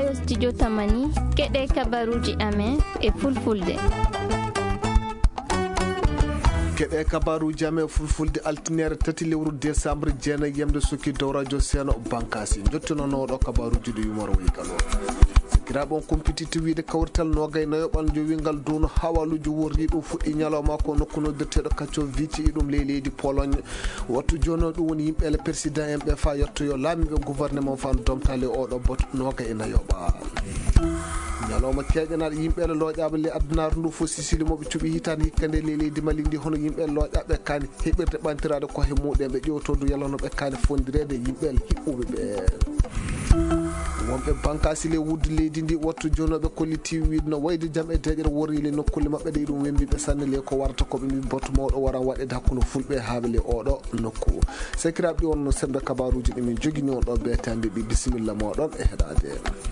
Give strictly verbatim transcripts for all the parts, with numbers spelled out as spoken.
ɗo studio Tamani keɗe kabaruji amen e fulfulde. keɗe kabaruji amen fulfulde altinere tati lewru décembre jeenayi yemde sukki dow radio Seeno Bankasi jottinanoɗo kabaruji ɗo yumoro wikalo sikiraɓe on compétitif wiide kawrital nogay nayo ɓanjo wingal duuno hawaluji worri ɗum fuɗɗi ñalawma ko nokku noddirteɗo kacco vicci ɗum ley leydi Pologne wattu joni ɗum woni yimɓele président en ɓe fa yettoyo laamiɓe gouvernement fa domtale oɗo bot nogay nayoɓa ñalawma keƴanaɗo yimɓele looƴaɓe le addunaru ndu fof sisili moɓe cuuɓi hitande hikkande ley leydi Mali ndi hono yimɓele looƴaɓe kani heɓirde ɓantirade kohe muɗum ɓe ƴewtodu yalanoɓe kani fondirede yimɓele hiɓɓuɓe ɓe wonɓe bankasi le wudde leydi ndi wattu jonoɓe kolliti wiide no wayde jaam e deƴere worrile nokkulle mabɓe ɗe ɗum wembiɓe sanne le ko warata koɓe mbi bottu mawɗo waran waɗede hakkude fulɓe haaɓe le oɗo nokku sekiraɓe ɗi wonno sembe kabaruji ɗi min jogini on ɗo beetambi ɓi bisimilla moɗon e heɗade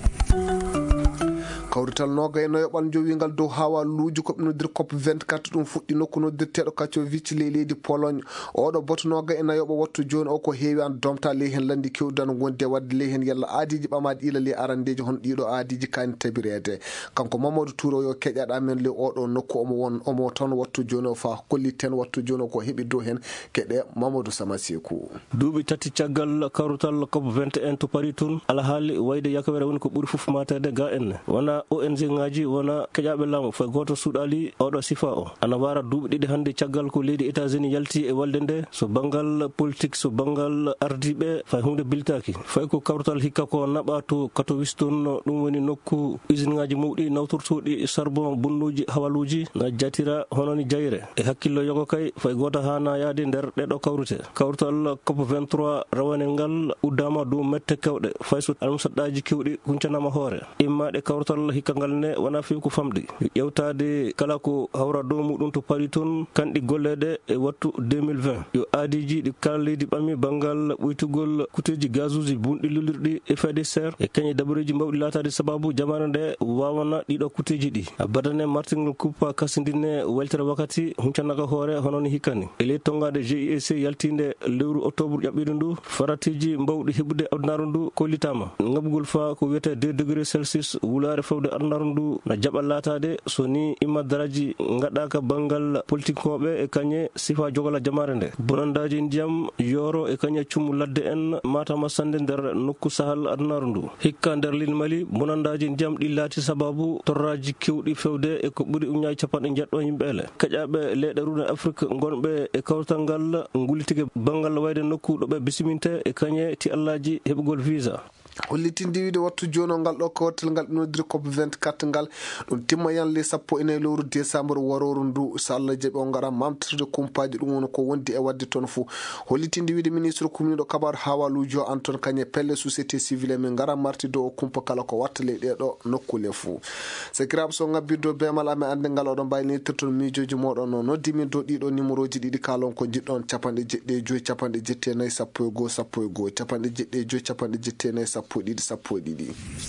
kawrital nogay nayo ɓanjo wingal dow hawaluji koɓe noddir cop vingt-quatre ɗum fuɗɗi nokku noddirteɗo kacco vicci ley leydi Pologne oɗo boto nogay e nayoɓo wattu joni o ko heewi an domta ley hen landi kewɗan gonde wadde ley hen yalla aadiji ɓamaɗi ila ley arandeji hono ɗiɗo aadiji kani tabirede kanko Mamadou Touro yo keƴaɗa men le oɗo nokku omo won omo tan wattu joni o fa kolliten wattu joni o ko heeɓi dow hen keɗe Mamadou Samasekou duuɓi tati caggal kawrutal cop vingt et un to paari toon alahaali wayde yakawere woni ko ɓuuri foof matede ga enne wona O N G ngaji wona keƴaɓe laamu fo goto suuɗali oɗo sifa o ana wara duuɓi ɗiɗi hannde caggal ko leydi États-Unis yalti e walde nde so banggal politique so banggal ardiɓe fay hunde biltaki fay ko kawrutal hikka ko naɓa to Katowice toon ɗum woni nokku usine ngaji mawɗi nawtortoɗi charbon bunnuji hawaluji na jatira hononi jayre e hakkillo yogo kay fay goto hana yaade nder ɗeɗo kawrute kawrutal cop vingt-trois rawane ngal uddama dow mette kewɗe fay so almusaɗɗaji kewɗi huncanama hoore immaɗe kawrutal hikka ngal ne wona fewi ko famɗi ƴewtade kala ko hawra dow muɗum to paari toon kanɗi golleɗe e wattu deux mille vingt yo aadiji ɗi kala leydi ɓammi banggal ɓoytugol kuteji gaz uji bunɗi lulirɗi effet de serre e kañe dabareji mbawɗi latade sababu jamanu nde wawana ɗiɗo kuteji ɗi a badane martingol kuppa kasindinne weltere wakkati huncanaga hoore honoon hikkani e ley tongade G I E C yaltinde lewru octobre ƴaɓɓiɗo ndu faratiji mbawɗi heɓude addunaru ndu kollitama ngabugol fa ko wiyete deux degré celsius wulare fewde addunaru ndu na jaɓa latade so ni imma daraji gaɗaka banggal politique koɓe e kañe sifa jogola jamare nde bonandaji ndiyam yoro e kañe cummu ladde en matama sande nder nokku sahal addunaru ndu hikka nder leydi Mali bonandaji ndiyam ɗi laati sababu torraji kewɗi fewde e ko ɓuuri uñaji capanɗe jeɗɗo yimɓele keƴaɓe leyɗe ruude Afrique gonɓe e kawtal ngal gullitike banggal wayde nokku ɗo ɓe bisiminte e kañe ti allaji heɓugol visa hollitinde wiide wattu joni ngal ɗo kawrital ngal ɓe noddiri cop vingt-quatre ngal ɗum timma yanle sappo e nayyi lewru décembre waroru ndu so Allah jaaɓi o gara mamtirde kumpaji ɗum woni ko wondi e wadde toon fo hollitinde wiide ministre communiɗo kabaru hawaluji o Antoine Kagné pelle société civile min gara marti dow o kumpa kala ko watta ley ɗeɗo nokkule fo sekiraɓe so ngabbirdo bemal amen ande ngal oɗon mbawi nirtirton miijoji moɗon no noddimin dow ɗiɗo numéro ji ɗiɗi kalon ko jiɗɗon capanɗe jeɗɗi e joyyi capanɗe jetti e nayyi sappo e goho sappo e goho capanɗe jeɗɗi e joyyi capanɗe jetti e nayyi sappo sappo ɗiɗi sappo ɗiɗi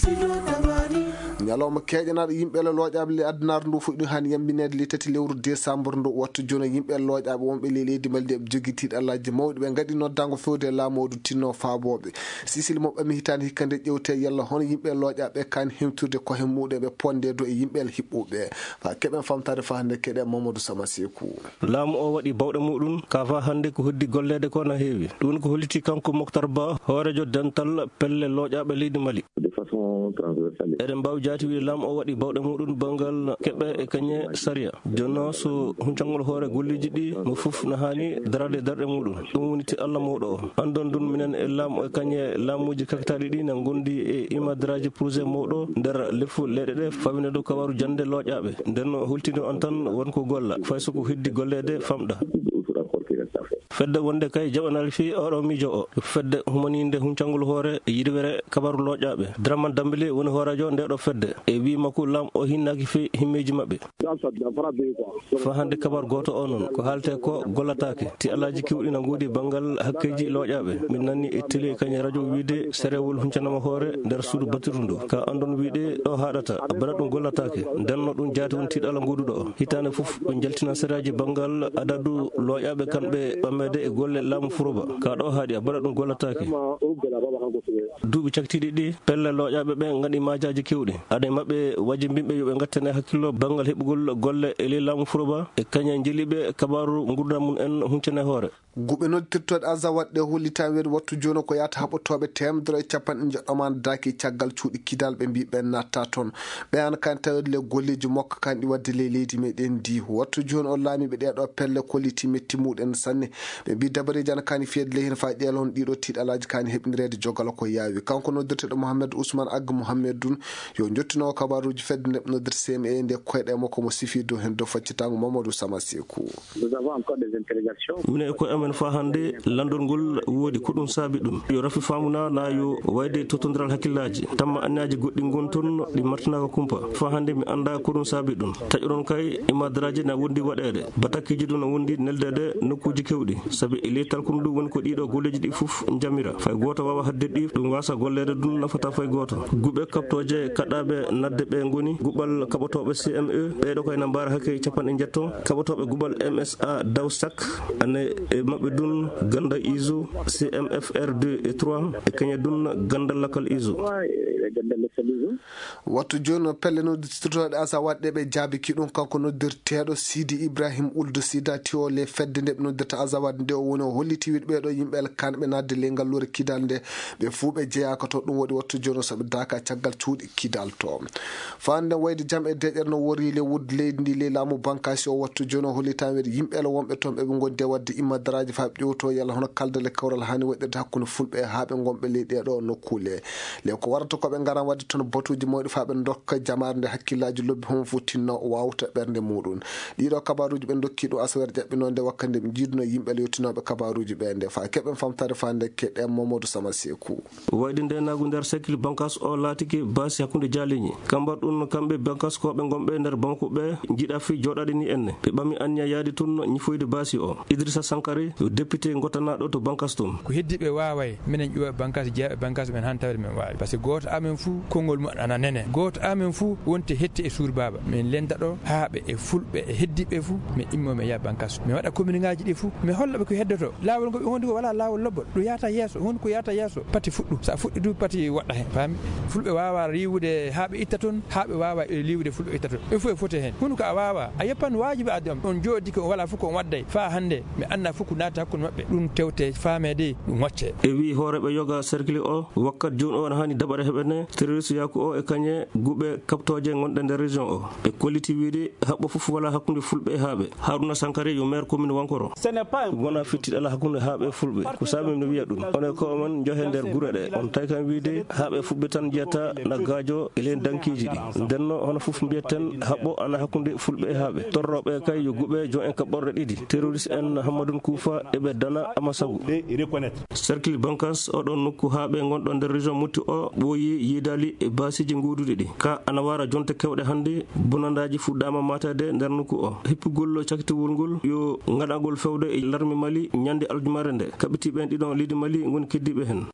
ñalawma keƴanaɗo yimɓele looƴaɓe le addunaru ndu fof ɗum hani yambinede le tati lewru décembre ndu wattu joni yimɓele looƴaɓe wonɓe le leydi Mali ɓe joguitiɗo allaji mawɗi ɓe gaɗi noddago fewde laamoɗo tinno faaboɓe sisili moɓe ɓami hitande hikkande ƴewte yalla hono yimɓe looƴaɓe kani hemtude kohe muɗum ɓe ponde do e yimɓele hiɓɓuɓe fa keɓen famtade fa hande keɗe Mamadou Samasekou laamu o waɗi bawɗe muɗum ka fa hande ko hoddi gollede ko na heewi ɗum ko holliti kanko Moctar Ba hoorejo dental pelle looƴaɓe leydi Mali eɗen mbawi jaati wiide laamu o waɗi bawɗe muɗum banggal keɓe e kañe saria jonno so huncangol hoore golliji ɗi mo foof no hani darade darɗe muɗum ɗum woni ti Allah mawɗo o andon ɗum minen e laamu e kañe laamuji kakataɗi ɗi ne gondi e imadaraji projet mawɗo nder leffu leyɗe ɗe fawine dow kabaru jande looƴaɓe nden hultinde on tan wonko golla fay soko heddi gollede famɗa fedde wonde kay jaɓanal fi oɗo miijo o fedde humaninde huncangol hoore e yirwere kabaru looƴaɓe Dramane Dambélé woni hoorajo ndeɗo fedde e wi makko lam o hinnaki fi himmeji mabɓe fa hande kabaru goto o noon ko haalte ko gollatake ti alaji kewɗi na goodi banggal hakkeji looƴaɓe min nanni e télé kañe radio wiide serewol huncanama hoore nder suudu batiru ndu ka andon wiide ɗo haɗata bana ɗum gollatake ndenno ɗum jaati won tiɗala goduɗo o hitande foof ɓe jaltina séraji banggal adadu looƴaɓe kamɓe wonɓe ɓammede e golle laamu furoba ka ɗo haaɗi a baɗa ɗum gollatake duuɓi caktiɗi ɗi pelle looƴaɓe ɓe gandi majaji kewɗi aɗa maɓɓe wajibinɓe yoɓe gattane hakkillo banggal heɓugol golle e ley laamu furoba e kañe jeliɓe kabaru gurdam mum en huncane hoore guɓe noddirtoɗe azawad ɗe hollitani weede wattu joni ko yata haɓotoɓe temedere e capanɗe joɗɗoman daki caggal cuuɗi kidal ɓe mbi ɓen natta toon ɓe an kan tawede le golleji makko kanɗi wadde ley leydi meɗen ndi wattu joni o laamiɓe ɗeɗo pelle kolliti metti muɗen sanne ɓe mbi dabareji ana kani fiyede ley hen fayi ƴeelo on ɗiɗo tiiɗalaji kani heɓnirede jogala ko yaawi kanko noddirteɗo mouhamadou ousmane agga mouhamed dun yo jottinowo kabaruji fedde nde noddir C M A nde koyɗe makko mo sifi dow hen dow faccitago mamadou sama sekou mine koye amen fa hande landol ngol woodi ko ɗum saabi ɗum yo rafi famuna na yo wayde totodiral hakkillaji tamma annaji goɗɗi gon toon ɗi martinaka kumpa fa hande mi anda ko ɗum saabi ɗum taƴoɗon kay imadaraji na wondi waɗede batakkiji ɗum no wondi neldede nokkuji kewɗi saabi e ley talkum ɗum woni ko ɗiɗo golleji ɗi foof jamira fay goto wawa hadde ɗi ɗum wasa gollede ɗum nafata fay goto guɓe kaptoje kaɗaɓe nadde ɓe goni guɓal kaɓotoɓe C M E ɓeɗo koye na mbara hakke capanɗe jetto kaɓotoɓe guɓal M S A dawsak ane e mabɓe dun ganda iso C M F R deux et trois e kañe dun gandal lakal iso wattu joni pelle noddirtoɗe asa waɗɗe ɓe jaabiki ɗum kanko noddirteɗo Sidi Ibrahim Ould Sida tiwo le fedde nde ɓe noddirta azawad nde o woni o holliti wiɗe ɓeɗo yimɓe kanɓe nadde ley ngallure kidal nde ɓe fuu ɓe jeeyaka to ɗum waɗi wattu joni soɓe daka caggal cuuɗi kidal to fande wayde jaam e deƴere no wori le wud leydi ndi ley laamu bankasi o wattu joni o hollitani wiide yimɓele wonɓe toon ɓeɓe gondi e wadde immadaraji fa ɓe ƴewto yalla hono kaldale kawral hani waɗirde hakkude fulɓe e haaɓe gonɓe ley ɗeɗo nokkule le ko warata koɓe gara wadde toon batuji mawɗi fa ɓe dokka jamare nde hakkillaji lobbi homo fu tinno wawta ɓernde muɗum ɗiɗo kabaruji ɓe dokki ɗo asawere jaɓɓinode wakkande ɓe jiiduno yimɓele yettinoɓe kabaruji ɓe nde fa keɓen famtare fa nde keɗe Mamadou Sama Sekou wayde nde nagu nder cercle bankas o laatiki basi hakkude jaliñi kambar ɗum kamɓe bankas koɓe gonɓe nder banque ɓe jiiɗa fi joɗade ni enne ɓe ɓami anniya yaadi tun ñifoyde basi o Idrissa Sankari yo député gotanaɗo to bankas tum ko heddiɓe waway minen ƴuwa bankas jeeɓe bankas men han tawde men wawi par ce que goto amen fou konngol mum ana nene goto amen fou wonte hetti e suur baba min lenda ɗo haaɓe e fulɓe e heddiɓe fou mi immomi ya bankas mi waɗa commune ngaji ɗi fou mi hollaɓe ko heddoto lawol ngo ɓe gondi ko wala lawol lobbol ɗo yata yesso woni ko yata yesso pati fuɗɗu sa fuɗɗi du pati waɗɗa hen faami fulɓe wawa riwude haaɓe itta toon haaɓe wawa e liwde fulɓe itta toon il faut e fote hen hunde ko a wawa a yeppan wajibi adde on on jooɗi ko wala fof ko wadday fa hande mi anna fof ko natta hakkude mabɓe ɗum tewte faamede ɗum wacce e wi hooreɓe yoga cercle o wakkat joni o ne hani daɓare heɓene terroriste yaku o e kañe guɓe kaptoje gonɗe nder région o ɓe kolliti wiide haɓɓo fof wala hakkude fulɓe e haaɓe Harouna Sankari yo maire commune Wankoro wona fittiɗala hakkude haaɓe fulɓe ko saami no wiya ɗum one ko omen johe nder guure ɗe on tawi kam wiide haaɓe fulɓe tan jeyata na gaajo e len dankiji ɗi ndenno hono fof mbiyaten haɓɓo ana hakkude fulɓe e haaɓe torroɓe kay yo guɓe jon en kaɓɓorɗe ɗiɗi terroriste en Hammadoune Koufa eɓe dana Amasabou cercle bankas oɗon nokku haaɓe gonɗo nder région mutti o ɓooyi yiidali e basiji nguuduɗi ɗi ka ana wara jonte kewɗe hannde bonandaji fuɗɗama matade nder nokku o hippugol cakkitowol ngol yo gaɗagol fewde e larmi Mali ñande aljumare nde kaɓitiɓen ɗiɗon leydi Mali goni keddiɓe hen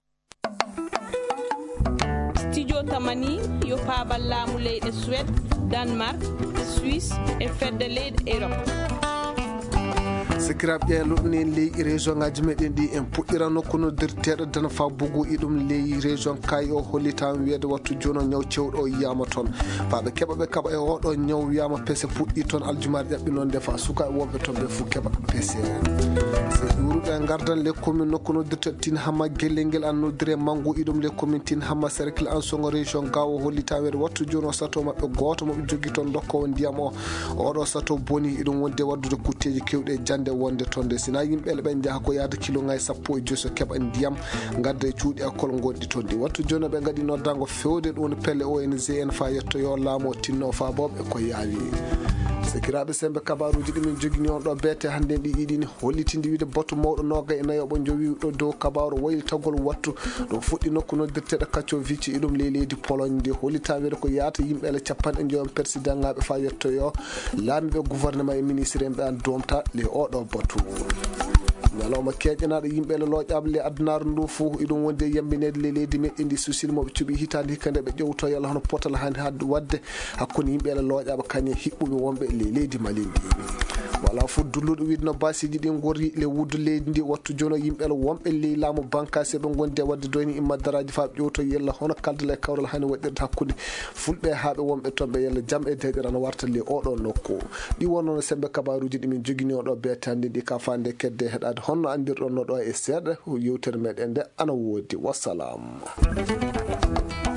studio tamani yo paabal laamu leyɗe Suède Danemark Suisse e fedde leyɗe Europe sikiraɓe ƴeeluɗni ley région ngaji meɗen ɗi en puɗɗira nokku noddirteɗo dana fa bogo iɗum ley région kay o hollitama wiyede wattu joni o ñaw cewɗo o yiyama toon fa ɓe keeɓa ɓe kaɓa e oɗo ñaw wiyama peese puɗɗi toon aljumare ƴaɓɓinonde fa sukaɓe wonɓe toon ɓe fo keeɓa peese so wuruɓe gardan les commune nokku noddirteɗo tin hamma guellel nguel an noddire manggu iɗum les commune tin hamma cercle en songo région gawo hollitama wiyede wattu joni o sato mabɓe goto moɓe jogui toon dokkowo ndiyam o oɗo sato boni iɗum wonde waddude kutteji kewɗe jande wonde tonde sina yimɓeɓe ɓen jaaha ko yaada kilo ngay sappo e joyi so keɓa ndiyam gadda e cuuɗi école gonɗi toon ɗi wattu joni ɓe gaɗi noddango fewde ɗum woni pelle O N G en fa yettoyo laamu tinno fa bawɓe ko yaawi sikiraɓe sembe kabaruji ɗimin jogini on ɗo beete hande ɗi ɗiɗini hollitinde wiide batu mawɗo nogga e nayo ɓo jowi ɗo dow kabaru waylitagol wattu ɗo fuɗɗi nokku noddirteɗo kacco vicci iɗum ley leydi Pologne ndi hollita wiide ko yaata yimɓele capanɗe joyon président ngaɓe fa yettoyo laamiɓe gouvernement e ministre en ɓe an domta le oɗo batu ñalawma keƴƴanaɗo yimɓele looƴaɓe le addunaru ndu fo iɗum wonde yambinede le leydi meɗen ndi susilmoɓe cuuɓi hitande hikka nde ɓe ƴewto yalla hono potal hani hadde wadde hakkude yimɓele looƴaɓe kañe hiɓɓuɓe wonɓe le leydi Mali ndi wala fu dulluɗo widno basiji ɗi gori le wuddu leydi ndi wattu jono yimɓe wonɓe ley laamu bankasi ɓe gondi wadde doyni immaddaraji fa ƴewto yella hono kaldala e kawral hani waɗirta hakkude fulɓe haaɓe wonɓe toon ɓe yella jaam e deɗira no warta le oɗo nokku ɗi wonnono sembe kabaruji ɗi min jogini oɗo betande ɗi ka fande kedde heɗade honno andirɗon no ɗo e seeɗa yewtere meɗen nde ana woodi wassalam.